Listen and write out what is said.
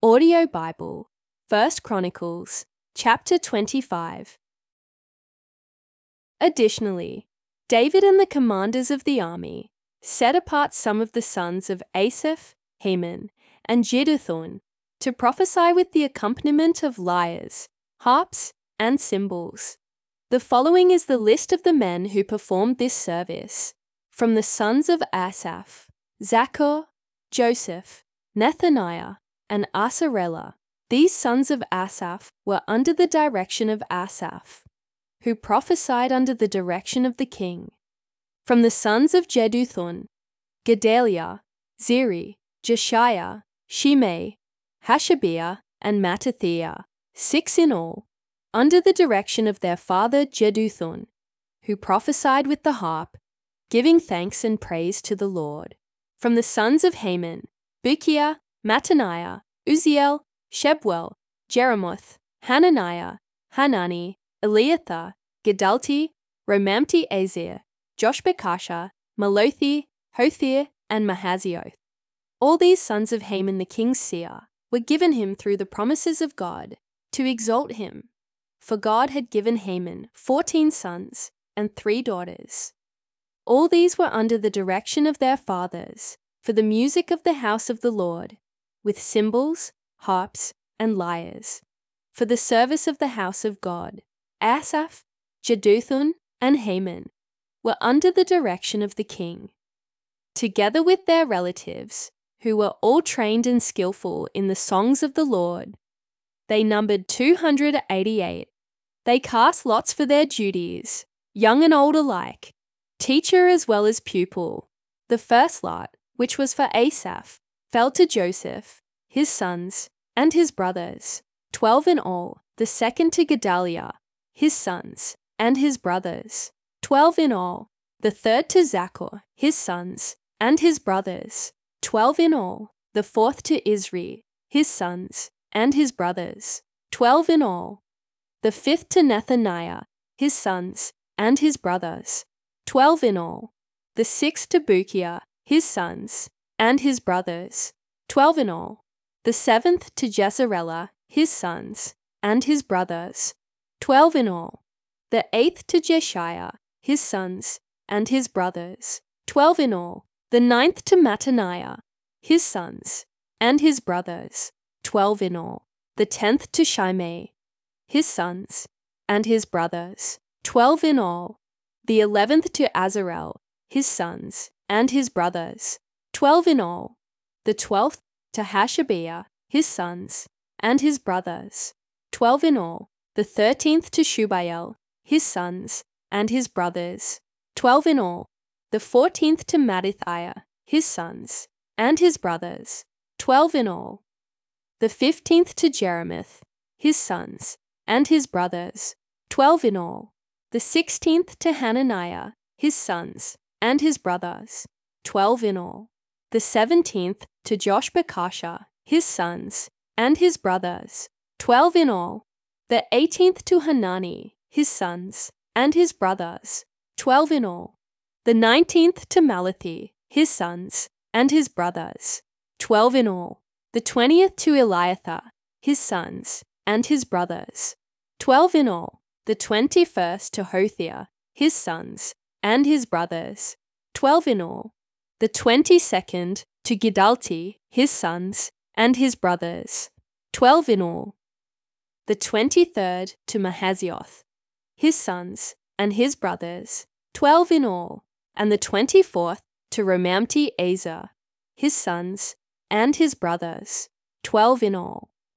Audio Bible, 1 Chronicles, chapter 25. Additionally, David and the commanders of the army set apart some of the sons of Asaph, Heman, and Jeduthun to prophesy with the accompaniment of lyres, harps, and cymbals. The following is the list of the men who performed this service. From the sons of Asaph, Zaccur, Joseph, Nethaniah, and Asarela. These sons of Asaph were under the direction of Asaph, who prophesied under the direction of the king. From the sons of Jeduthun, Gedaliah, Zeri, Jeshaiah, Shimei, Hashabiah, and Mattithiah, 6 in all, under the direction of their father Jeduthun, who prophesied with the harp, giving thanks and praise to the Lord. From the sons of Heman, Bukiah, Mattaniah, Uzziel, Shebuel, Jeremoth, Hananiah, Hanani, Eliathah, Giddalti, Romamti-Ezer, Joshbekasha, Malothi, Hothir, and Mahazioth. All these sons of Heman the king's seer were given him through the promises of God to exalt him, for God had given Heman 14 sons and 3 daughters. All these were under the direction of their fathers for the music of the house of the Lord, with cymbals, harps, and lyres, for the service of the house of God. Asaph, Jeduthun, and Heman were under the direction of the king, together with their relatives, who were all trained and skillful in the songs of the Lord. They numbered 288. They cast lots for their duties, young and old alike, teacher as well as pupil. The first lot, which was for Asaph, fell to Joseph, his sons, and his brothers, 12 in all. The second to Gedaliah, his sons, and his brothers, 12 in all. The third to Zaccur, his sons, and his brothers, 12 in all. The fourth to Izri, his sons, and his brothers, 12 in all. The fifth to Nethaniah, his sons, and his brothers, 12 in all. The sixth to Bukiah, his sons, and his brothers, 12 in all. The seventh to Jesarela, his sons, and his brothers, 12 in all. The eighth to Jeshaiah, his sons, and his brothers, 12 in all. The ninth to Mattaniah, his sons, and his brothers, 12 in all. The 10th to Shimei, his sons, and his brothers, 12 in all. The 11th to Azarel, his sons, and his brothers, 12 in all. The 12th to Hashabiah, his sons, and his brothers, 12 in all. The 13th to Shubael, his sons, and his brothers, 12 in all. The 14th to Mattithiah, his sons, and his brothers, 12 in all. The 15th to Jeremoth, his sons, and his brothers, 12 in all. The 16th to Hananiah, his sons, and his brothers, 12 in all. The 17th to Joshbekasha, his sons, and his brothers, 12 in all. The 18th to Hanani, his sons, and his brothers, 12 in all. The 19th to Malathi, his sons, and his brothers, 12 in all. The 20th to Eliathah, his sons, and his brothers, 12 in all. The 21st to Hothir, his sons, and his brothers, 12 in all. The 22nd to Giddalti, his sons, and his brothers, 12 in all. The 23rd to Mahazioth, his sons, and his brothers, 12 in all. And the 24th to Romamti-Ezer, his sons, and his brothers, 12 in all.